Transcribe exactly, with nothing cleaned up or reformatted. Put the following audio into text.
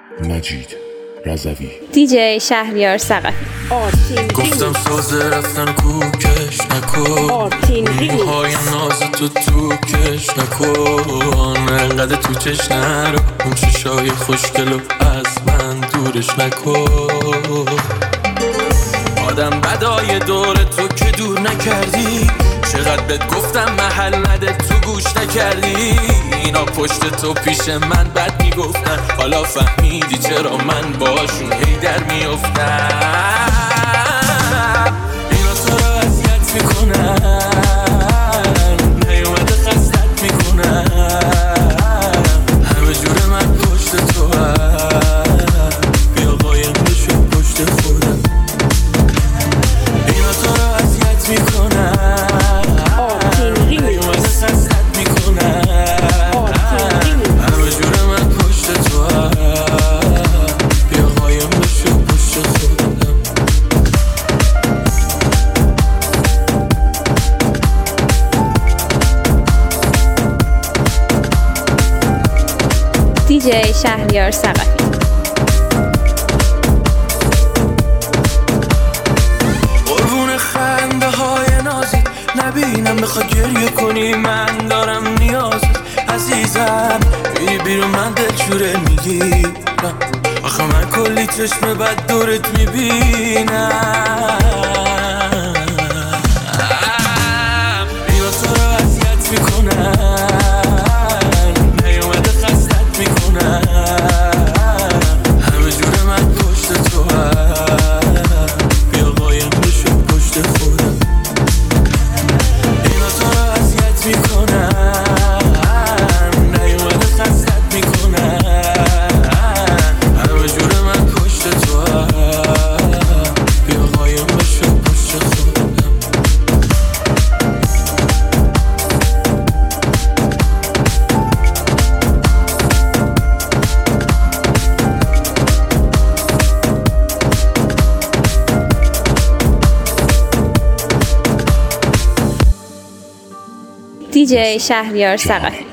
مجید رضوی، دیجی شهریار ثقفی. گفتم سازه رفتن کوکش نکن، موهای ناز تو تو کش نکن، انقدر تو چش نرو، اون چشای خوشگلو از من دورش نکن. آدم بدای دور تو که دور نکردی، چقدر بهت گفتم محل نده تو گوش نکردی. اینا پشت تو پیش من بد میگفتن، حالا فهمیدی چرا من باشون هی در میافتم. اینا تو رو اذیت میکنن، نیومده خستت میکنن، همه جور من پشت تو هم، بیا قایم بشو پشت خودم. اینا تو رو اذیت میکنن، نیومده خستت میکنن، همه جور من پشت تو هم، بیا قایم بشو پشت خودم. دیجی شهریار ثقفی. قربون خنده های نازت نبینم بخواد گریه کنی، من دارم نیازت عزیزم. میری بیرون من دلشوره میگیرم، آخه من کلی چشم بد دورت میبینم. اینا تو رو اذیت میکنن، نیومده خستت میکنن، همه جور من پشت تو هم، بیا قایم بشو پشت خودم. اینا تو رو اذیت میکنن، نیومده خستت میکنن، همه جور من پشت تو هم، بیا قایم بشو پشت خودم. دیجی شهریار ثقفی.